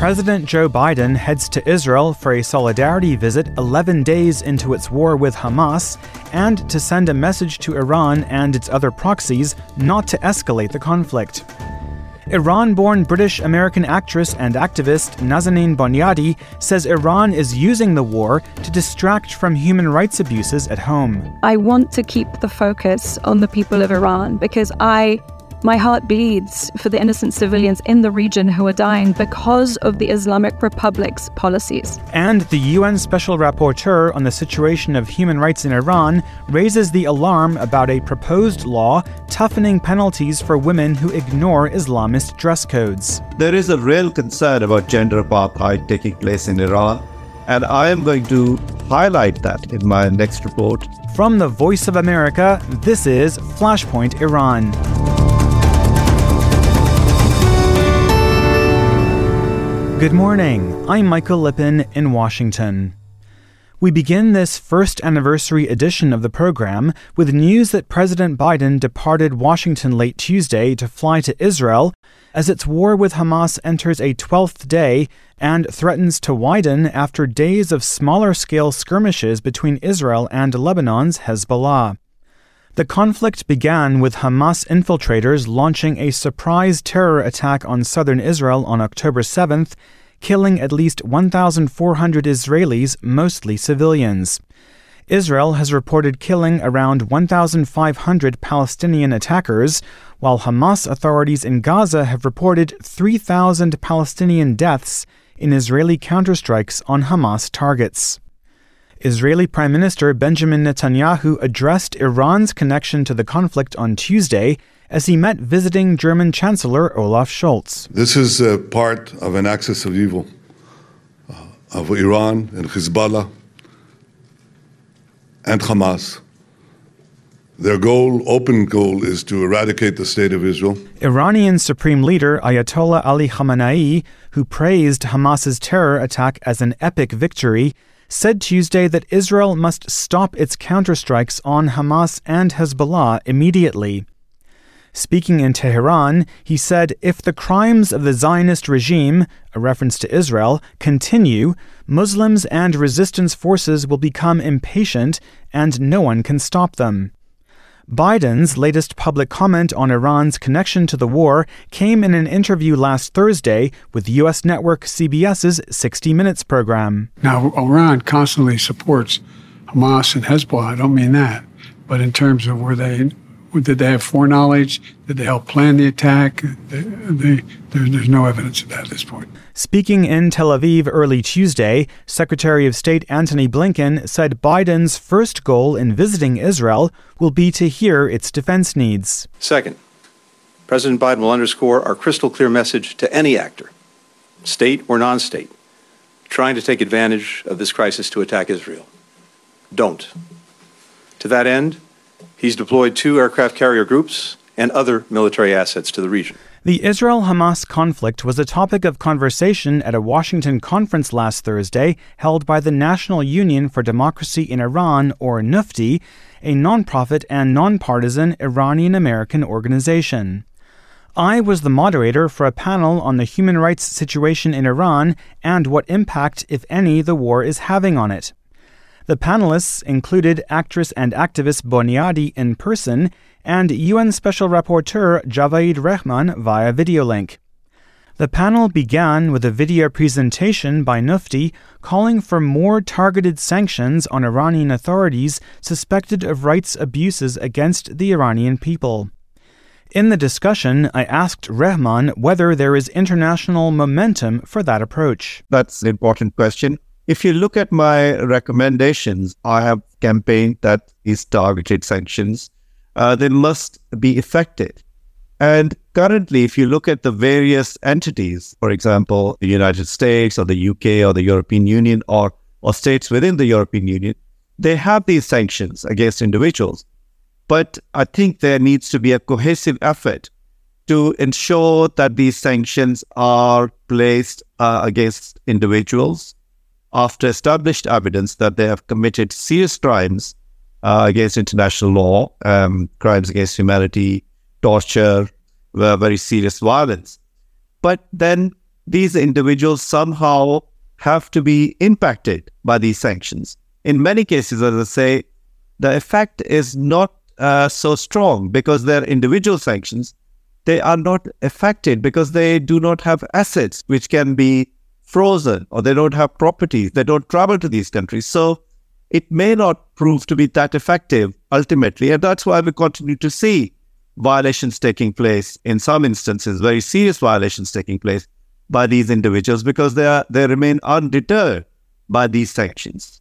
President Joe Biden heads to Israel for a solidarity visit 11 days into its war with Hamas and to send a message to Iran and its other proxies not to escalate the conflict. Iran-born British-American actress and activist Nazanin Boniadi says Iran is using the war to distract from human rights abuses at home. I want to keep the focus on the people of Iran because my heart bleeds for the innocent civilians in the region who are dying because of the Islamic Republic's policies. And the UN Special Rapporteur on the situation of human rights in Iran raises the alarm about a proposed law toughening penalties for women who ignore Islamist dress codes. There is a real concern about gender apartheid taking place in Iran, and I am going to highlight that in my next report. From the Voice of America, this is Flashpoint Iran. Good morning, I'm Michael Lippin in Washington. We begin this first anniversary edition of the program with news that President Biden departed Washington late Tuesday to fly to Israel as its war with Hamas enters a 12th day and threatens to widen after days of smaller-scale skirmishes between Israel and Lebanon's Hezbollah. The conflict began with Hamas infiltrators launching a surprise terror attack on southern Israel on October 7th, killing at least 1,400 Israelis, mostly civilians. Israel has reported killing around 1,500 Palestinian attackers, while Hamas authorities in Gaza have reported 3,000 Palestinian deaths in Israeli counterstrikes on Hamas targets. Israeli Prime Minister Benjamin Netanyahu addressed Iran's connection to the conflict on Tuesday as he met visiting German Chancellor Olaf Scholz. This is part of an axis of evil of Iran and Hezbollah and Hamas. Their open goal, is to eradicate the state of Israel. Iranian Supreme Leader Ayatollah Ali Khamenei, who praised Hamas's terror attack as an epic victory, said Tuesday that Israel must stop its counterstrikes on Hamas and Hezbollah immediately. Speaking in Tehran, he said if the crimes of the Zionist regime, a reference to Israel, continue, Muslims and resistance forces will become impatient and no one can stop them. Biden's latest public comment on Iran's connection to the war came in an interview last Thursday with U.S. network CBS's 60 Minutes program. Now, Iran constantly supports Hamas and Hezbollah. I don't mean that. But in terms of did they have foreknowledge? Did they help plan the attack? There's no evidence of that at this point. Speaking in Tel Aviv early Tuesday, Secretary of State Antony Blinken said Biden's first goal in visiting Israel will be to hear its defense needs. Second, President Biden will underscore our crystal clear message to any actor, state or non-state, trying to take advantage of this crisis to attack Israel. Don't. To that end, he's deployed 2 aircraft carrier groups and other military assets to the region. The Israel-Hamas conflict was a topic of conversation at a Washington conference last Thursday held by the National Union for Democracy in Iran, or NUFDI, a nonprofit and nonpartisan Iranian-American organization. I was the moderator for a panel on the human rights situation in Iran and what impact, if any, the war is having on it. The panelists included actress and activist Boniadi in person and UN Special Rapporteur Javaid Rehman via video link. The panel began with a video presentation by NUFDI calling for more targeted sanctions on Iranian authorities suspected of rights abuses against the Iranian people. In the discussion, I asked Rehman whether there is international momentum for that approach. That's an important question. If you look at my recommendations, I have campaigned that these targeted sanctions, they must be effective. And currently, if you look at the various entities, for example, the United States or the UK or the European Union or states within the European Union, they have these sanctions against individuals. But I think there needs to be a cohesive effort to ensure that these sanctions are placed against individuals after established evidence that they have committed serious crimes against international law, crimes against humanity, torture, very serious violence. But then these individuals somehow have to be impacted by these sanctions. In many cases, as I say, the effect is not so strong because they're individual sanctions. They are not affected because they do not have assets which can be frozen, or they don't have properties. They don't travel to these countries. So it may not prove to be that effective ultimately. And that's why we continue to see violations taking place, in some instances, very serious violations taking place by these individuals, because they remain undeterred by these sanctions.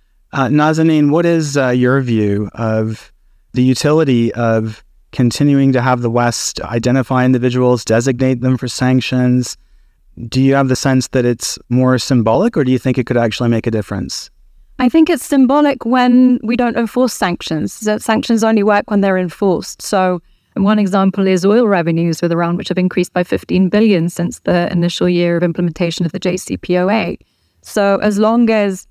Nazanin, what is your view of the utility of continuing to have the West identify individuals, designate them for sanctions? Do you have the sense that it's more symbolic, or do you think it could actually make a difference? I think it's symbolic when we don't enforce sanctions. Sanctions only work when they're enforced. So one example is oil revenues with Iran, which have increased by 15 billion since the initial year of implementation of the JCPOA. So as long as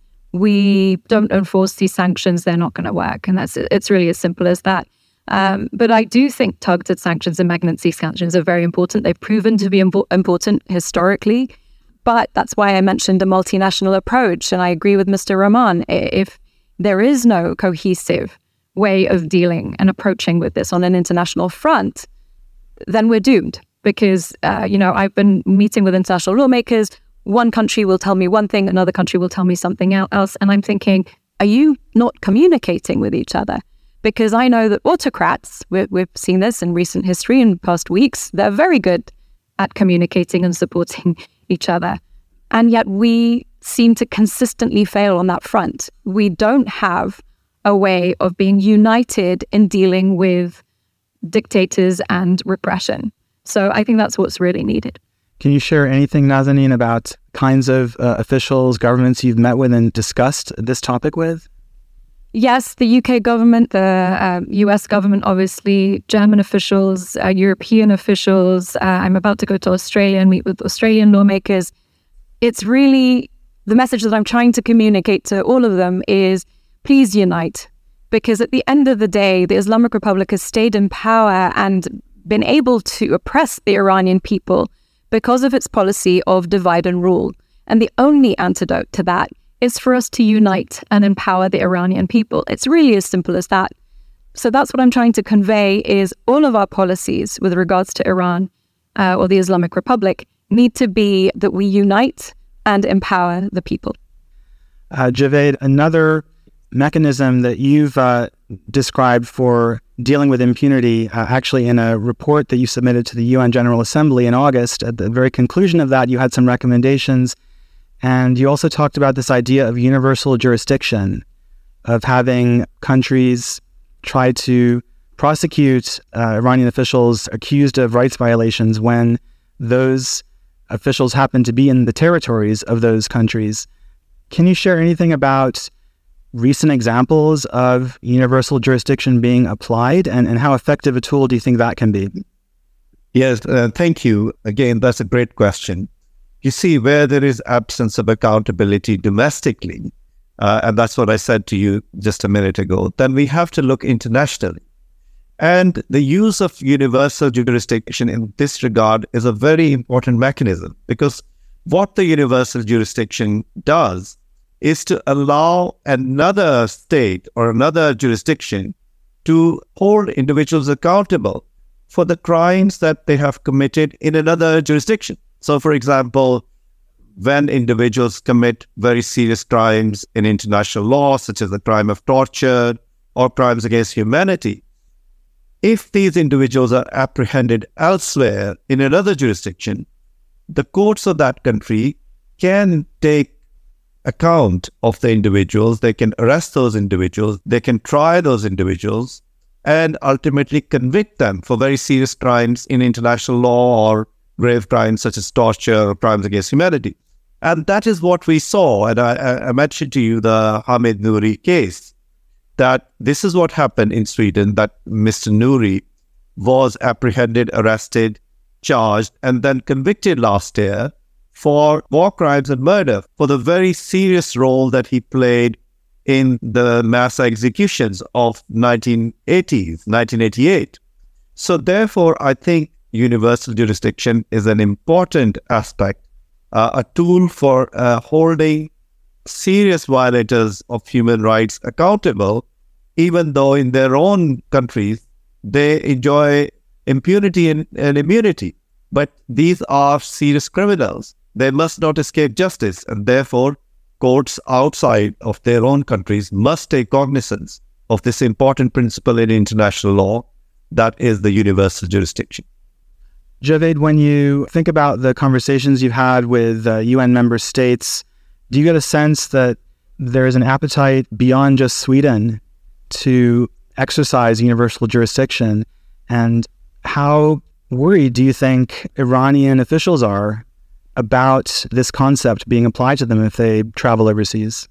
we don't enforce these sanctions, they're not going to work. And it's really as simple as that. But I do think targeted sanctions and magnancy sanctions are very important. They've proven to be important historically. But that's why I mentioned a multinational approach. And I agree with Mr. Rahman. If there is no cohesive way of dealing and approaching with this on an international front, then we're doomed. Because, I've been meeting with international lawmakers. One country will tell me one thing, another country will tell me something else. And I'm thinking, are you not communicating with each other? Because I know that autocrats, we've seen this in recent history in past weeks, they're very good at communicating and supporting each other. And yet we seem to consistently fail on that front. We don't have a way of being united in dealing with dictators and repression. So I think that's what's really needed. Can you share anything, Nazanin, about kinds of officials, governments you've met with and discussed this topic with? Yes, the UK government, the US government, obviously, German officials, European officials. I'm about to go to Australia and meet with Australian lawmakers. It's really, the message that I'm trying to communicate to all of them is, please unite. Because at the end of the day, the Islamic Republic has stayed in power and been able to oppress the Iranian people because of its policy of divide and rule. And the only antidote to that is for us to unite and empower the Iranian people. It's really as simple as that. So that's what I'm trying to convey is all of our policies with regards to Iran or the Islamic Republic need to be that we unite and empower the people. Javed, another mechanism that you've described for dealing with impunity, actually in a report that you submitted to the UN General Assembly in August, at the very conclusion of that, you had some recommendations. And you also talked about this idea of universal jurisdiction, of having countries try to prosecute Iranian officials accused of rights violations when those officials happen to be in the territories of those countries. Can you share anything about recent examples of universal jurisdiction being applied, and how effective a tool do you think that can be? Yes, thank you. Again, that's a great question. You see, where there is absence of accountability domestically, and that's what I said to you just a minute ago, then we have to look internationally. And the use of universal jurisdiction in this regard is a very important mechanism, because what the universal jurisdiction does is to allow another state or another jurisdiction to hold individuals accountable for the crimes that they have committed in another jurisdiction. So, for example, when individuals commit very serious crimes in international law, such as the crime of torture or crimes against humanity, if these individuals are apprehended elsewhere in another jurisdiction, the courts of that country can take account of the individuals, they can arrest those individuals, they can try those individuals, and ultimately convict them for very serious crimes in international law or grave crimes such as torture or crimes against humanity. And that is what we saw. And I mentioned to you the Hamid Nouri case, that this is what happened in Sweden, that Mr. Nouri was apprehended, arrested, charged, and then convicted last year for war crimes and murder, for the very serious role that he played in the mass executions of 1988. So therefore, I think universal jurisdiction is an important aspect a tool for holding serious violators of human rights accountable, even though in their own countries they enjoy impunity and immunity. But these are serious criminals. They must not escape justice, and therefore courts outside of their own countries must take cognizance of this important principle in international law, that is the universal jurisdiction. Javed, when you think about the conversations you've had with UN member states, do you get a sense that there is an appetite beyond just Sweden to exercise universal jurisdiction? And how worried do you think Iranian officials are about this concept being applied to them if they travel overseas?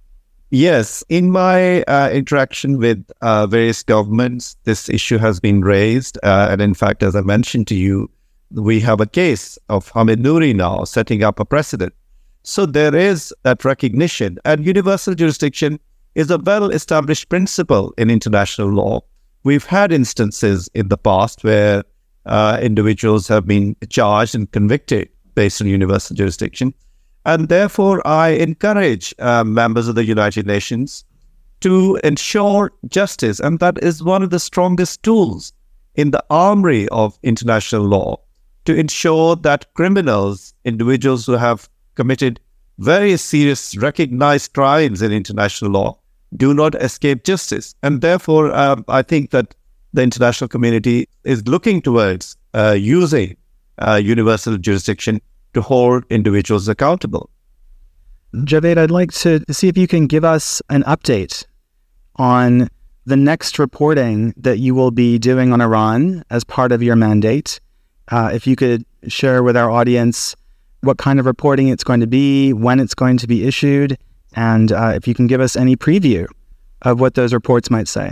Yes, in my interaction with various governments, this issue has been raised. And in fact, as I mentioned to you, we have a case of Hamid Nouri now setting up a precedent. So there is that recognition, and universal jurisdiction is a well-established principle in international law. We've had instances in the past where individuals have been charged and convicted based on universal jurisdiction. And therefore, I encourage members of the United Nations to ensure justice. And that is one of the strongest tools in the armory of international law, to ensure that criminals, individuals who have committed very serious recognized crimes in international law, do not escape justice. And therefore, I think that the international community is looking towards using universal jurisdiction to hold individuals accountable. Javed, I'd like to see if you can give us an update on the next reporting that you will be doing on Iran as part of your mandate. If you could share with our audience what kind of reporting it's going to be, when it's going to be issued, and if you can give us any preview of what those reports might say.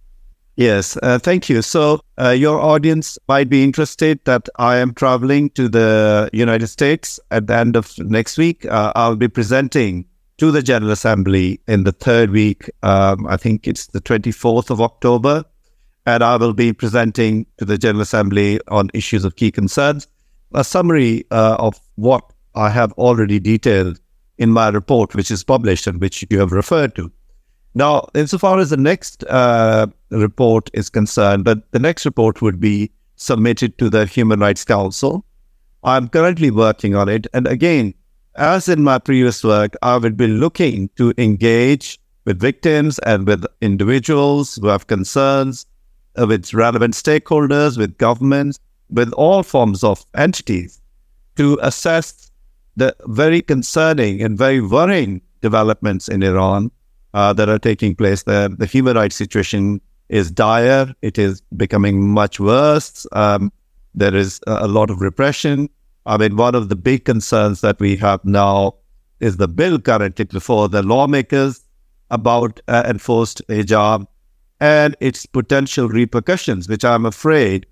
Yes, thank you. So your audience might be interested that I am traveling to the United States at the end of next week. I'll be presenting to the General Assembly in the third week. I think it's the 24th of October. And I will be presenting to the General Assembly on issues of key concerns, a summary of what I have already detailed in my report, which is published and which you have referred to. Now, insofar as the next report is concerned, but the next report would be submitted to the Human Rights Council. I'm currently working on it. And again, as in my previous work, I would be looking to engage with victims and with individuals who have concerns, with relevant stakeholders, with governments, with all forms of entities, to assess the very concerning and very worrying developments in Iran that are taking place. The human rights situation is dire. It is becoming much worse. There is a lot of repression. I mean, one of the big concerns that we have now is the bill currently before the lawmakers about enforced hijab and its potential repercussions, which I'm afraid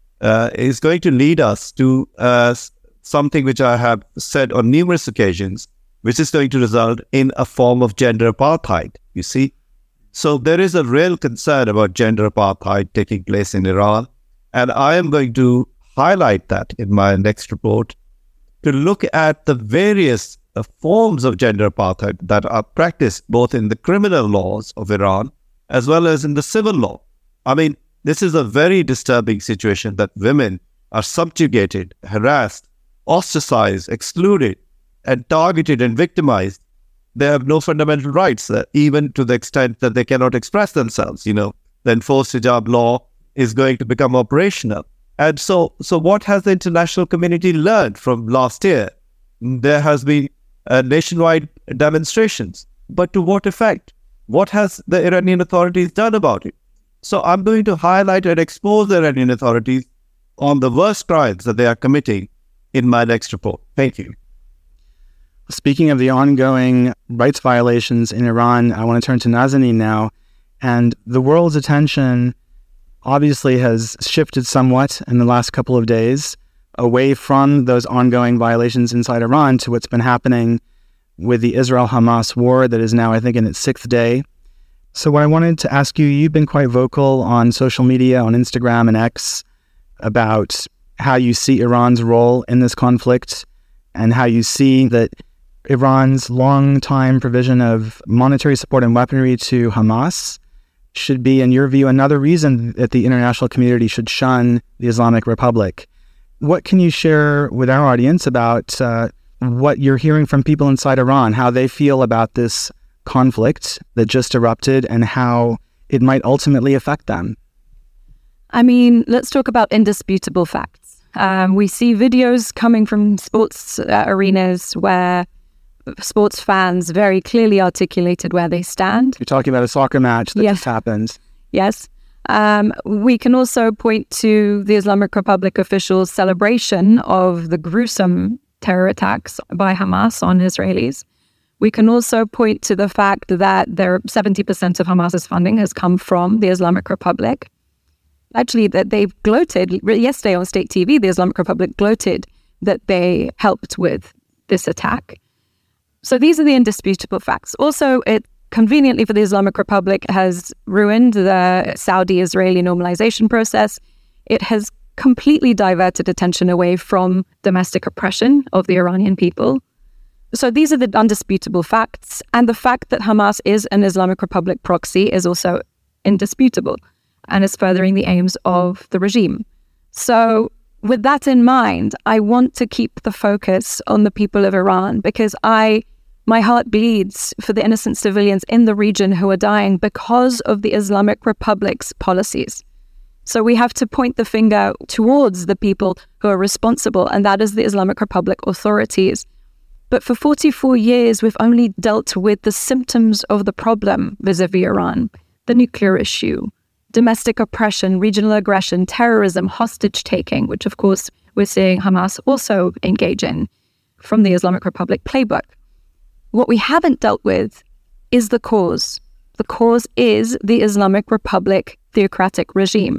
is going to lead us to something which I have said on numerous occasions, which is going to result in a form of gender apartheid, you see. So there is a real concern about gender apartheid taking place in Iran. And I am going to highlight that in my next report, to look at the various forms of gender apartheid that are practiced both in the criminal laws of Iran as well as in the civil law. I mean, this is a very disturbing situation that women are subjugated, harassed, ostracized, excluded, and targeted and victimized. They have no fundamental rights, even to the extent that they cannot express themselves. You know, the enforced hijab law is going to become operational. And so what has the international community learned from last year? There has been nationwide demonstrations. But to what effect? What has the Iranian authorities done about it? So I'm going to highlight and expose the Iranian authorities on the worst crimes that they are committing in my next report. Thank you. Speaking of the ongoing rights violations in Iran, I want to turn to Nazanin now. And the world's attention obviously has shifted somewhat in the last couple of days away from those ongoing violations inside Iran to what's been happening with the Israel-Hamas war that is now, I think, in its 6th day. So what I wanted to ask you, you've been quite vocal on social media, on Instagram and X, about how you see Iran's role in this conflict. and how you see that Iran's long-time provision of monetary support and weaponry to Hamas should be, in your view, another reason that the international community should shun the Islamic Republic. What can you share with our audience about what you're hearing from people inside Iran, how they feel about this conflict that just erupted and how it might ultimately affect them? I mean, let's talk about indisputable facts. We see videos coming from sports arenas where sports fans very clearly articulated where they stand. You're talking about a soccer match that just happened. Yes. We can also point to the Islamic Republic officials' celebration of the gruesome terror attacks by Hamas on Israelis. We can also point to the fact that 70% of Hamas's funding has come from the Islamic Republic. Actually, that they've gloated, yesterday on state TV, the Islamic Republic gloated that they helped with this attack. So these are the indisputable facts. Also, it conveniently for the Islamic Republic has ruined the Saudi-Israeli normalization process. It has completely diverted attention away from domestic oppression of the Iranian people. So these are the undisputable facts. And the fact that Hamas is an Islamic Republic proxy is also indisputable and is furthering the aims of the regime. So with that in mind, I want to keep the focus on the people of Iran because my heart bleeds for the innocent civilians in the region who are dying because of the Islamic Republic's policies. So we have to point the finger towards the people who are responsible, and that is the Islamic Republic authorities. But for 44 years, we've only dealt with the symptoms of the problem vis-a-vis Iran: the nuclear issue, domestic oppression, regional aggression, terrorism, hostage-taking, which of course we're seeing Hamas also engage in from the Islamic Republic playbook. What we haven't dealt with is the cause. The cause is the Islamic Republic theocratic regime.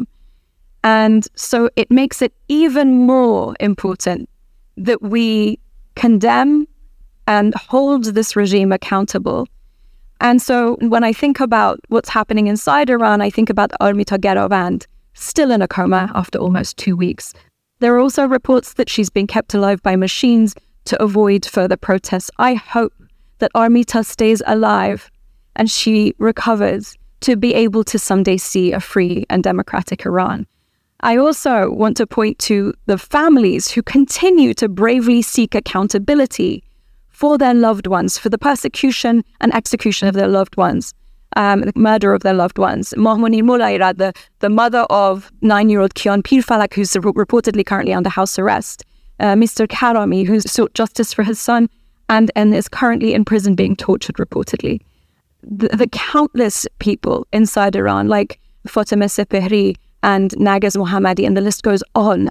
And so it makes it even more important that we condemn and hold this regime accountable. And so when I think about what's happening inside Iran, I think about Armita Geravand, still in a coma after almost 2 weeks. There are also reports that she's being kept alive by machines to avoid further protests. I hope that Armita stays alive and she recovers to be able to someday see a free and democratic Iran. I also want to point to the families who continue to bravely seek accountability for their loved ones, for the persecution and execution of their loved ones, the murder of their loved ones. Mahmouni Mulaira, the mother of 9-year-old Kian Pirfalak, who's reportedly currently under house arrest. Mr. Karami, who sought justice for his son and is currently in prison being tortured reportedly. The countless people inside Iran, like Fatemeh Sepehri and Narges Mohammadi, and the list goes on,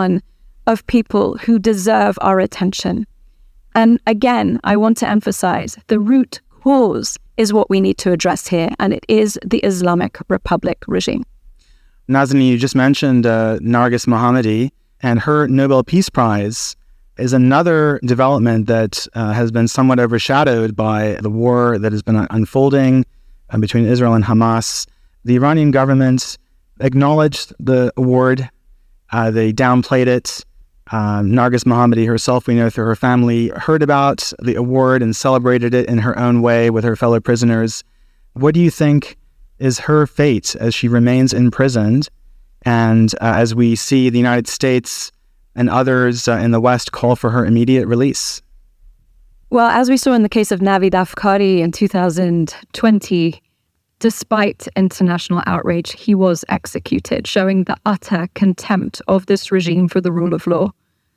of people who deserve our attention. And again, I want to emphasize the root cause is what we need to address here, and it is the Islamic Republic regime. Nazanin, you just mentioned Narges Mohammadi, and her Nobel Peace Prize is another development that has been somewhat overshadowed by the war that has been unfolding between Israel and Hamas. The Iranian government acknowledged the award. They downplayed it. Narges Mohammadi herself, we know through her family, heard about the award and celebrated it in her own way with her fellow prisoners. What do you think is her fate as she remains imprisoned and as we see the United States and others in the West call for her immediate release? Well, as we saw in the case of Navid Afkari in 2020, despite international outrage, he was executed, showing the utter contempt of this regime for the rule of law.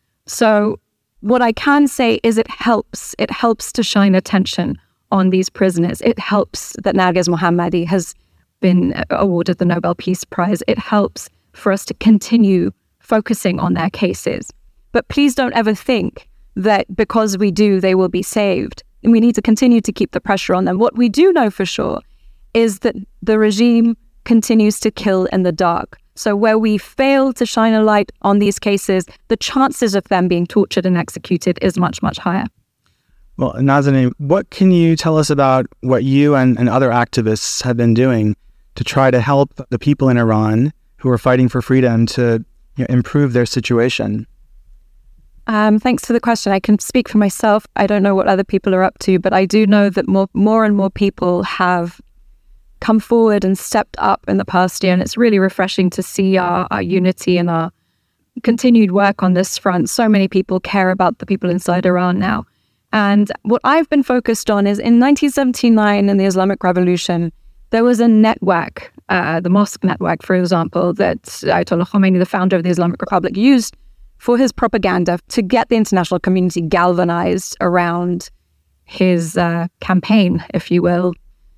So what I can say is it helps. It helps to shine attention on these prisoners. It helps that Narges Mohammadi has been awarded the Nobel Peace Prize. It helps for us to continue focusing on their cases. But please don't ever think that because we do, they will be saved. And we need to continue to keep the pressure on them. What we do know for sure is that the regime continues to kill in the dark. So where we fail to shine a light on these cases, the chances of them being tortured and executed is much, much higher. Well, Nazanin, what can you tell us about what you and other activists have been doing to try to help the people in Iran who are fighting for freedom to improve their situation? Thanks for the question. I can speak for myself. I don't know what other people are up to, but I do know that more and more people have come forward and stepped up in the past year. And it's really refreshing to see our unity and our continued work on this front. So many people care about the people inside Iran now. And what I've been focused on is in 1979 in the Islamic Revolution, there was a network, the mosque network, for example, that Ayatollah Khomeini, the founder of the Islamic Republic, used for his propaganda to get the international community galvanized around his campaign, if you will.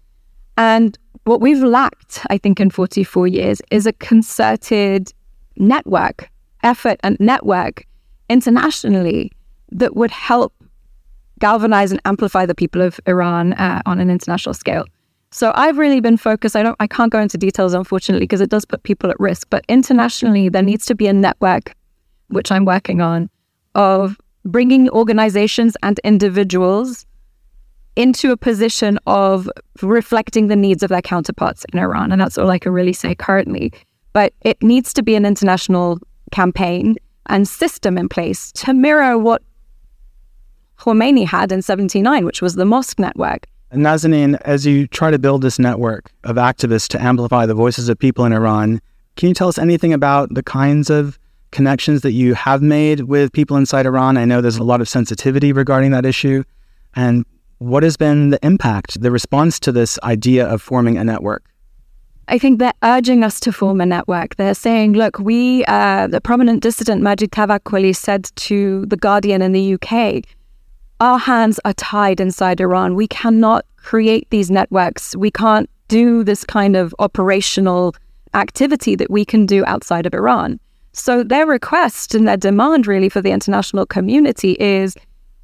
And what we've lacked, I think, in 44 years is a concerted network, effort and network internationally that would help galvanize and amplify the people of Iran on an international scale. So I've really been focused. I can't go into details, unfortunately, because it does put people at risk. But internationally, there needs to be a network, which I'm working on, of bringing organizations and individuals into a position of reflecting the needs of their counterparts in Iran. And that's all I can really say currently. But it needs to be an international campaign and system in place to mirror what Khomeini had in 79, which was the mosque network. And Nazanin, as you try to build this network of activists to amplify the voices of people in Iran, can you tell us anything about the kinds of connections that you have made with people inside Iran? I know there's a lot of sensitivity regarding that issue. And what has been the impact, the response to this idea of forming a network? I think they're urging us to form a network. They're saying, look, the prominent dissident Majid Tawakkoli said to The Guardian in the UK, our hands are tied inside Iran. We cannot create these networks. We can't do this kind of operational activity that we can do outside of Iran. So their request and their demand really for the international community is,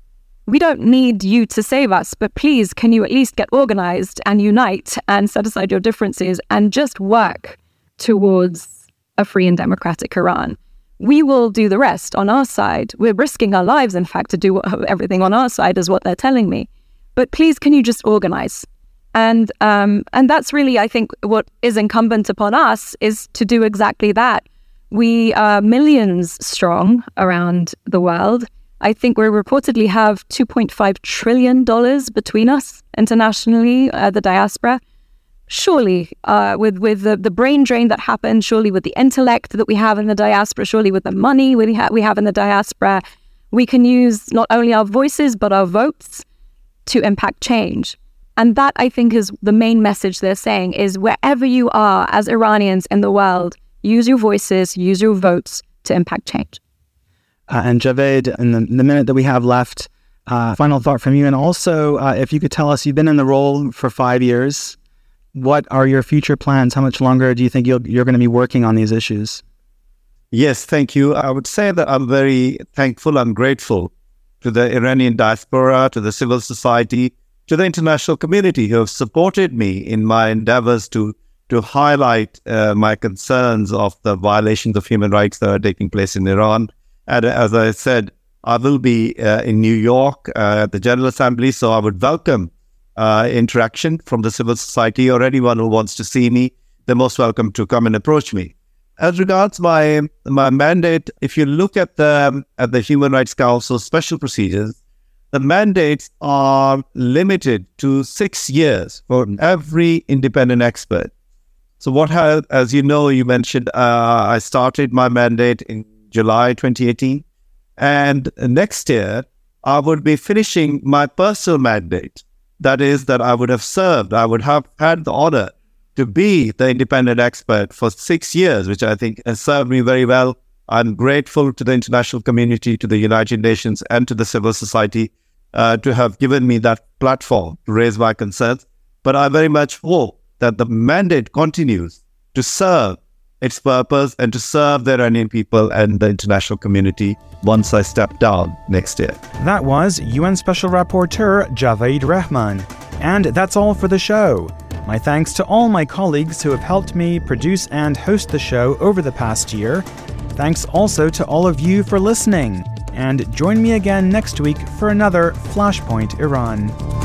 we don't need you to save us, but please, can you at least get organized and unite and set aside your differences and just work towards a free and democratic Iran? We will do the rest on our side. We're risking our lives, in fact, to do everything on our side is what they're telling me. But please, can you just organize? And that's really, I think, what is incumbent upon us is to do exactly that. We are millions strong around the world. I think we reportedly have $2.5 trillion between us internationally, the diaspora. Surely, with the brain drain that happened, surely with the intellect that we have in the diaspora, surely with the money we have in the diaspora, we can use not only our voices, but our votes to impact change. And that, I think, is the main message they're saying, is wherever you are as Iranians in the world, use your voices, use your votes to impact change. And Javed, in the minute that we have left, final thought from you. And also, if you could tell us, you've been in the role for 5 years. What are your future plans? How much longer do you think you're going to be working on these issues? Yes, thank you. I would say that I'm very thankful and grateful to the Iranian diaspora, to the civil society, to the international community who have supported me in my endeavors to highlight my concerns of the violations of human rights that are taking place in Iran. And as I said, I will be in New York at the General Assembly, so I would welcome interaction from the civil society or anyone who wants to see me. They're most welcome to come and approach me. As regards my mandate, if you look at the Human Rights Council special procedures, the mandates are limited to 6 years for every independent expert. So as you know, you mentioned, I started my mandate in July 2018. And next year, I would be finishing my personal mandate. That is, that I would have had the honor to be the independent expert for 6 years, which I think has served me very well. I'm grateful to the international community, to the United Nations, and to the civil society to have given me that platform to raise my concerns. But I very much hope that the mandate continues to serve its purpose and to serve the Iranian people and the international community once I step down next year. That was UN Special Rapporteur Javed Rahman. And that's all for the show. My thanks to all my colleagues who have helped me produce and host the show over the past year. Thanks also to all of you for listening. And join me again next week for another Flashpoint Iran.